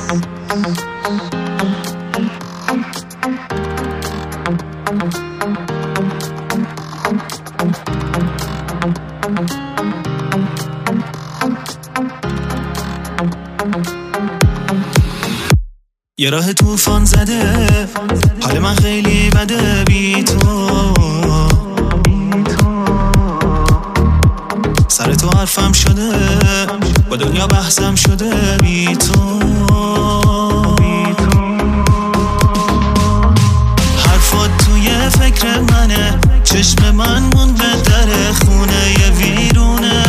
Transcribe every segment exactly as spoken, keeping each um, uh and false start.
یه راه طوفان زده، حال من خیلی بده بی تو. سر تو حرفم شده، با دنیا بحثم شده بی تو. حرفات توی فکر منه، چشم من مونده در خونه یه ویرونه.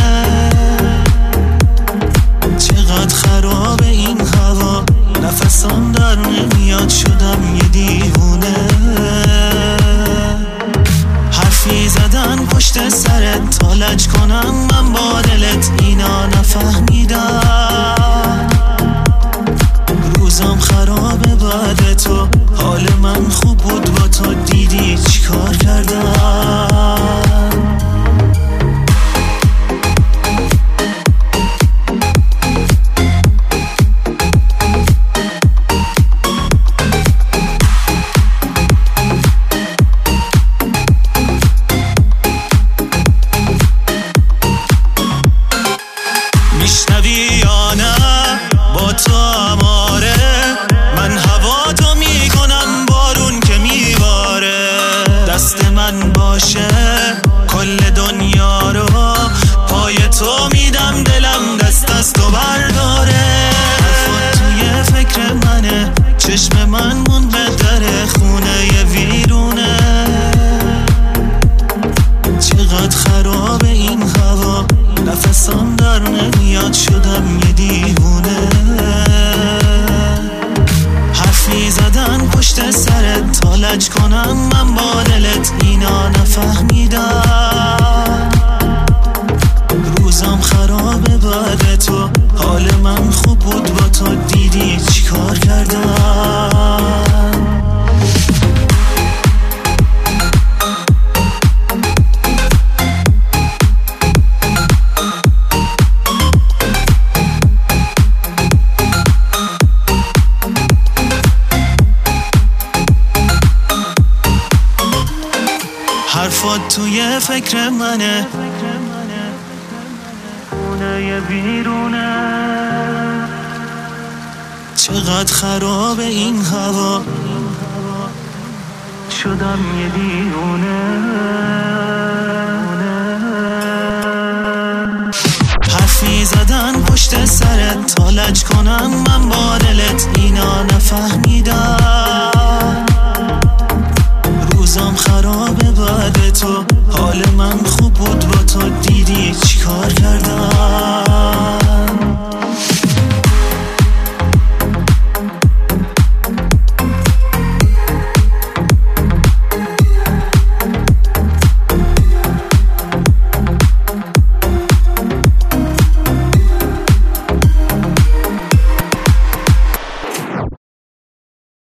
چقدر خراب این هوا، نفسم در نمیاد، شدم یه دیوونه. حرفی زدن پشت سرت تا لج کنم من با دلت، اینا نفهمیدم. روزم خرابه بعد تو، حال من خوب بود با تو، دیدی چیکار کردم. میشنوی یا نه با تو اماره، من هوا تو میکنم بارون که میباره. دست من باشه کل دنیا رو، پای تو میدم دلم دست از تو برداره. حرفات توی فکر منه، چشم من مونده در خونه یه ویرونه. چقدر خراب این هوا، نفسم در نمیاد، شدم یه دیوونه. حرفی زدن پشت سرت تا لج کنم من با دلت، اینا نفهمیدم. روزم خرابه بعد تو، حال من خوب بود با تو، دیدی چیکار کردم. حرفات توی فکر منه، خونه یه بیرونه. چقدر خراب این هوا، شدم یه دیوونه. حرفی زدن پشت سرت تا لج کنم من با دلت، اینا نفهمیدم. روزم خرابه بعد تو، حال من خوب بود با تو، دیدی چیکار